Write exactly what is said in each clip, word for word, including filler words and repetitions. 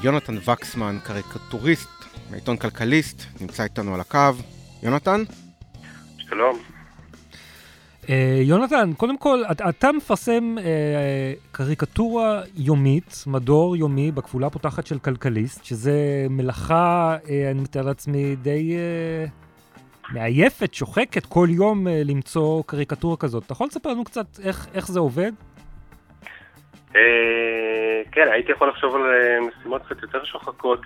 יונתן וקסמן, קריקטוריסט, מעיתון כלכליסט, נמצא איתנו על הקו. יונתן? שלום. יונתן, קודם כל, אתה מפרסם קריקטורה יומית, מדור יומי בכפולה פותחת של כלכליסט, שזה מלאכה, אני מתאר לעצמי, די מעייפת, שוחקת, כל יום למצוא קריקטורה כזאת. אתה יכול לספר לנו קצת איך זה עובד? כן, הייתי יכול לחשוב על משימות קצת יותר שוחקות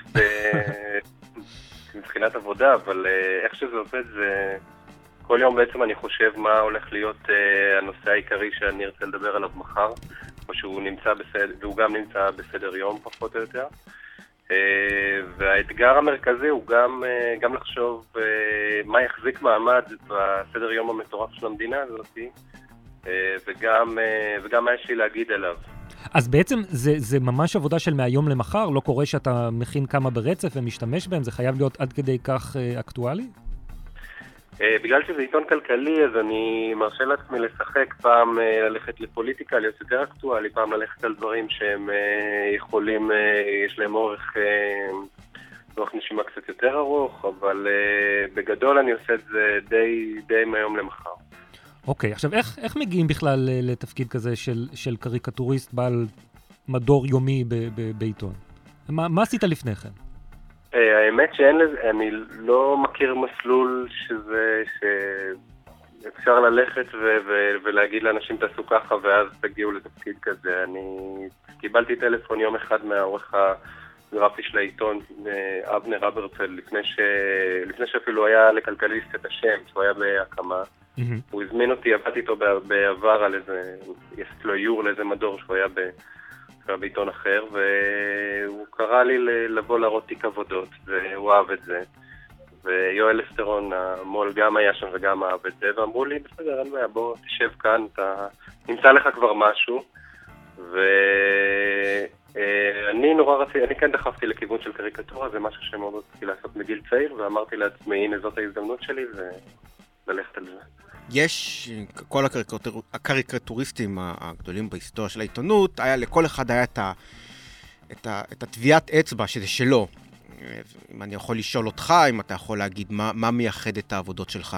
מבחינת עבודה, אבל איך שזה עובד זה... כל יום בעצם אני חושב מה הולך להיות uh, הנושא העיקרי שאני ארצה לדבר עליו מחר, או שהוא נמצא בסדר, והוא גם נמצא בסדר יום פחות או יותר. Uh, והאתגר המרכזי הוא גם, uh, גם לחשוב uh, מה יחזיק מעמד בסדר יום המטורף של המדינה הזאת, uh, וגם, uh, וגם מה יש לי להגיד אליו. אז בעצם זה, זה ממש עבודה של מהיום למחר? לא קורה שאתה מכין כמה ברצף ומשתמש בהם? זה חייב להיות עד כדי כך uh, אקטואלי? בגלל שזה עיתון כלכלי, אז אני מרשה לעצמי לשחק, פעם ללכת לפוליטיקה, להיות יותר אקטואלי, פעם ללכת על דברים שהם יכולים, יש להם אורך, אורך נשימה קצת יותר ארוך, אבל בגדול אני עושה את זה די, די מהיום למחר. אוקיי, עכשיו איך, איך מגיעים בכלל לתפקיד כזה של, של קריקטוריסט בעל מדור יומי ב, ב, בעיתון? מה, מה עשית לפני כן? האמת שאין לזה, אני לא מכיר מסלול שזה, שאפשר ללכת ו- ו- ולהגיד לאנשים תעשו ככה ואז תגיעו לתפקיד כזה. אני קיבלתי טלפון יום אחד מהעורך הגרפי של העיתון, אבנר אברצל, לפני, ש... לפני שאפילו היה לכלכליסט את השם, שהוא היה בהקמה. Mm-hmm. הוא הזמין אותי, עבדתי איתו בעבר על איזה, יסטלויור לאיזה מדור שהוא היה ב... בעיתון אחר, והוא קרא לי לבוא להראות תיק עבודות, והוא אהב את זה. ויואל אסטרון, המול, גם היה שם וגם אהב את זה, ואמרו לי, בסדר, אין בעיה, בוא תשב כאן, אתה נמצא לך כבר משהו. ואני נורא רציתי, אני כן דחפתי לכיוון של קריקטורה, זה משהו שמאוד רציתי לעשות מגיל צעיר, ואמרתי לעצמי, הנה זאת ההזדמנות שלי, וללכת על זה. יש, כל הקריקטור, הקריקטוריסטים הגדולים בהיסטוריה של העיתונות, היה, לכל אחד היה את, ה, את, ה, את התביעת אצבע שזה שלו. אם אני יכול לשאול אותך, אם אתה יכול להגיד מה, מה מייחד את העבודות שלך?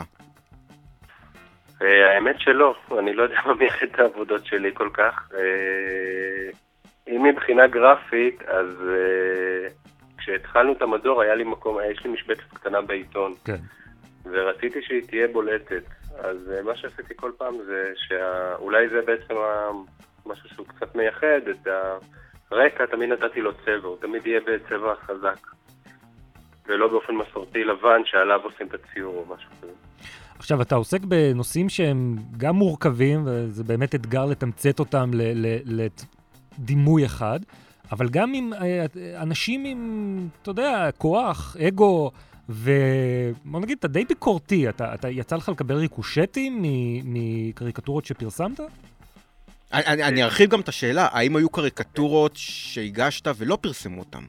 האמת שלא, אני לא יודע מה מייחד את העבודות שלי כל כך. אם מבחינה גרפית, אז כשהתחלנו את המדור, היה לי מקום, יש לי משבצת קטנה בעיתון. כן. ורציתי שהיא תהיה בולטת. אז מה שעשיתי כל פעם זה שאולי זה בעצם משהו שהוא קצת מייחד, את הרקע תמיד נתתי לו צבע, הוא תמיד יהיה בצבע חזק, ולא באופן מסורתי לבן שעליו עושים את הציור או משהו כזה. עכשיו, אתה עוסק בנושאים שהם גם מורכבים, וזה באמת אתגר לתמצת אותם לדימוי אחד, אבל גם עם אנשים עם, אתה יודע, כוח, אגו, ובוא נגיד, אתה די ביקורתי, אתה, אתה יצא לך לקבל ריקושטים מקריקטורות שפרסמת? אני, אני ארחיב גם את השאלה, האם היו קריקטורות שהגשת ולא פרסמו אותם?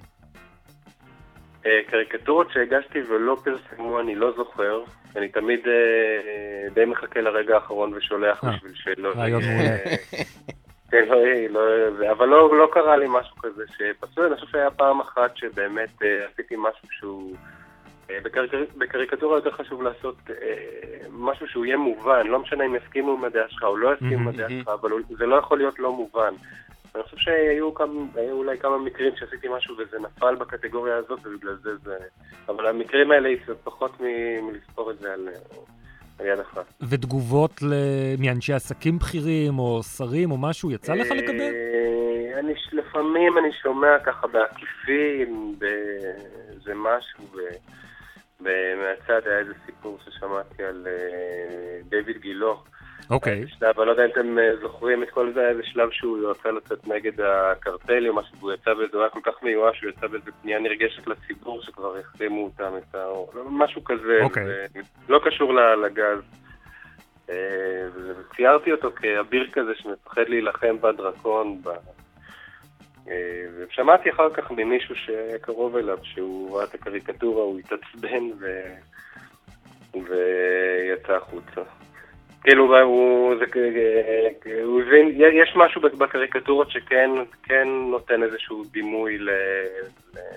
קריקטורות שהגשתי ולא פרסמו, אני לא זוכר. אני תמיד די מחכה לרגע האחרון ושולח בשביל שלא... רעיון מעולה. כן, לא, אבל לא, לא קרה לי משהו כזה שפסו. אני חושב שהיה פעם אחת שבאמת עשיתי משהו שהוא... בקריקטורה יותר חשוב לעשות משהו שהוא יהיה מובן, לא משנה אם יסכימו עם הדעה שלך או לא יסכימו עם הדעה שלך, אבל זה לא יכול להיות לא מובן. אני חושב שהיו אולי כמה מקרים שעשיתי משהו וזה נפל בקטגוריה הזאת, ובגלל זה זה... אבל המקרים האלה יצאו פחות מלספור את זה על יד אחת. ותגובות מאנשי עסקים בכירים או שרים או משהו, יצא לך לקבל? לפעמים אני שומע ככה בעקיפין, זה משהו... מהצד היה איזה סיפור ששמעתי על דיוויד גילו. אוקיי. אבל לא יודע אם אתם זוכרים את כל זה, איזה שלב שהוא יצא לצאת נגד הקרטל, או משהו, הוא יצא באיזה, הוא היה כל כך מיואש, שהוא יצא באיזה פנייה נרגשת לציבור שכבר החתימו אותם, את ה... משהו כזה. אוקיי. לא קשור לגז. וציירתי אותו כאביר כזה שמפחד להילחם בדרקון, ושמעתי אחר כך ממישהו שקרוב אליו, שהוא ראה את הקריקטורה, הוא התעצבן ו... ויצא החוצה. כאילו, הוא, זה, הוא הבין, יש משהו בקריקטורות שכן כן נותן איזשהו דימוי ל, ל,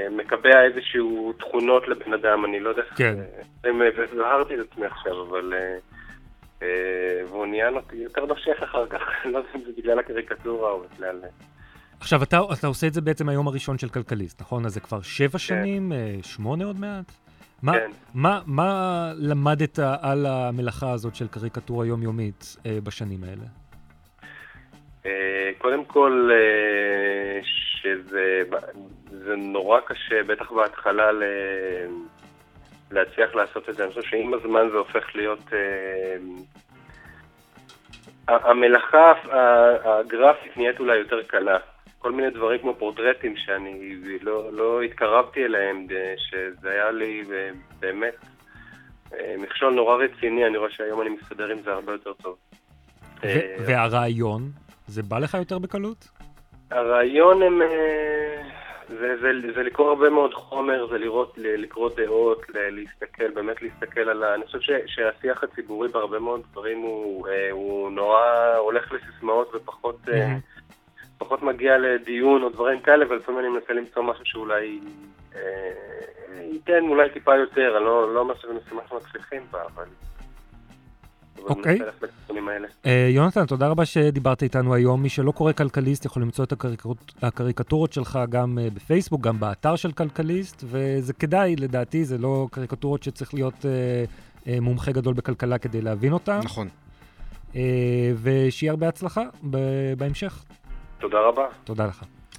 מקבע איזשהו תכונות לבן אדם, אני לא יודע כן. איך זהרתי את עצמי עכשיו, אבל והוא נהיה יותר נושך אחר כך, לא יודע אם זה בגלל הקריקטורה או בגלל... עכשיו, אתה, אתה עושה את זה בעצם היום הראשון של כלכליסט, נכון? אז זה כבר שבע שנים, כן. שמונה עוד מעט? מה, כן. מה, מה למדת על המלאכה הזאת של קריקטורה יומיומית בשנים האלה? קודם כל, שזה זה נורא קשה, בטח בהתחלה ל, להצליח לעשות את זה. אני חושב שעם הזמן זה הופך להיות... המלאכה הגרפית נהיית אולי יותר קלה. כל מיני דברים כמו פורטרטים שאני לא, לא התקרבתי אליהם, שזה היה לי באמת מכשול נורא רציני, אני רואה שהיום אני מסתדר עם זה הרבה יותר טוב. והרעיון, זה בא לך יותר בקלות? הרעיון הם, זה, זה, זה לקרוא הרבה מאוד חומר, זה לראות, לקרוא דעות, להסתכל, באמת להסתכל על ה... אני חושב ש, שהשיח הציבורי בהרבה מאוד דברים הוא, הוא נורא הולך לסיסמאות ופחות... פחות מגיע לדיון או דברים כאלה, ולפעמים אני מנסה למצוא משהו שאולי אה, ייתן אולי טיפה יותר, אני לא, לא אומר שזה משימה שמצליחים בה, אבל... אוקיי. אה, יונתן, תודה רבה שדיברת איתנו היום. מי שלא קורא כלכליסט יכול למצוא את הקריקטורות, הקריקטורות שלך גם אה, בפייסבוק, גם באתר של כלכליסט, וזה כדאי, לדעתי, זה לא קריקטורות שצריך להיות אה, אה, מומחה גדול בכלכלה כדי להבין אותה. נכון. אה, ושיהיה הרבה הצלחה בהמשך. תודה רבה. תודה לך.